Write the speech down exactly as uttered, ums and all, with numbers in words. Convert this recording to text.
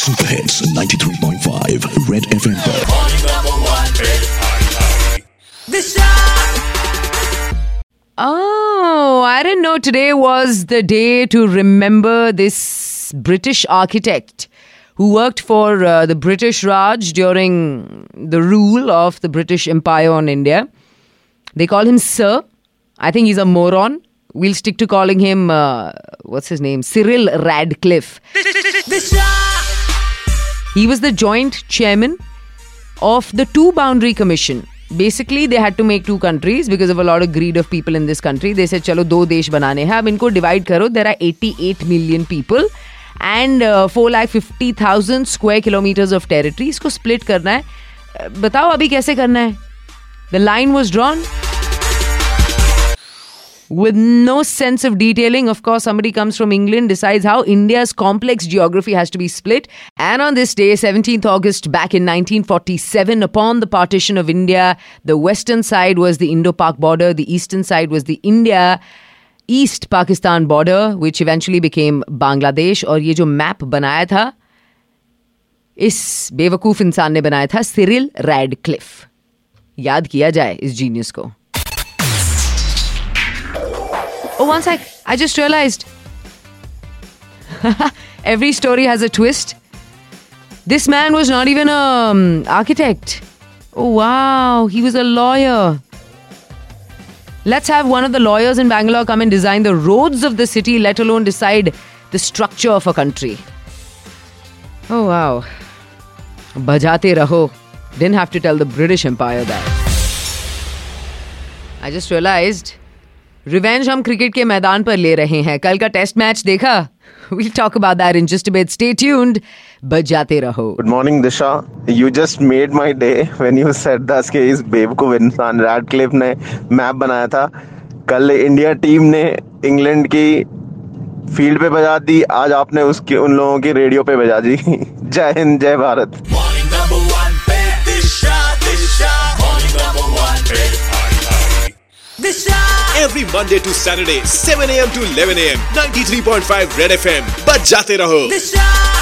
Super hits ninety-three point five red FM पर। Oh, I didn't know today was the day to remember this British architect who worked for uh, the British Raj during the rule of the British Empire on India. They call him Sir. I think he's a moron. We'll stick to calling him, uh, what's his name? Cyril Radcliffe. He was the joint chairman of the Two Boundary Commission. Basically, they had to make two countries because of a lot of greed of people in this country. They said, chalo, do desh banane hai. Ab inko divide karo. There are eighty-eight million people and uh, four lakh fifty thousand square kilometers of territory. Isko split karna hai. Uh, batao abhi kaise karna hai? The line was drawn with no sense of detailing. Of course, somebody comes from England, decides how India's complex geography has to be split. And on this day, seventeenth August, back in nineteen forty-seven, upon the partition of India, the western side was the Indo-Pak border, the eastern side was the India-East Pakistan border, which eventually became Bangladesh. और ये जो map बनाया था, इस बेवकूफ इंसान ने बनाया था, सिरिल रैडक्लिफ. याद किया जाए इस जीनियस को. Oh, one sec. I just realized. Every story has a twist. This man was not even an um, architect. Oh, wow. He was a lawyer. Let's have one of the lawyers in Bangalore come and design the roads of the city, let alone decide the structure of a country. Oh, wow. Bajate raho. Didn't have to tell the British Empire that. I just realized. Revenge हम cricket के मैदान पर ले रहे हैं. कल का test match देखा? We'll talk about that in just a bit. Stay tuned. बजाते रहो. Good morning, Disha. You just made my day when you said that कि इस बेवकूफ इंसान रैडक्लिफ ने मैप बनाया था. कल इंडिया टीम ने इंग्लैंड की फील्ड पे बजा दी, आज आपने उसके उन लोगों की रेडियो पे बजा दी. जय हिंद, जय Bharat. Every Monday to Saturday, seven a.m. to eleven a.m. ninety-three point five Red F M. बजाते रहो.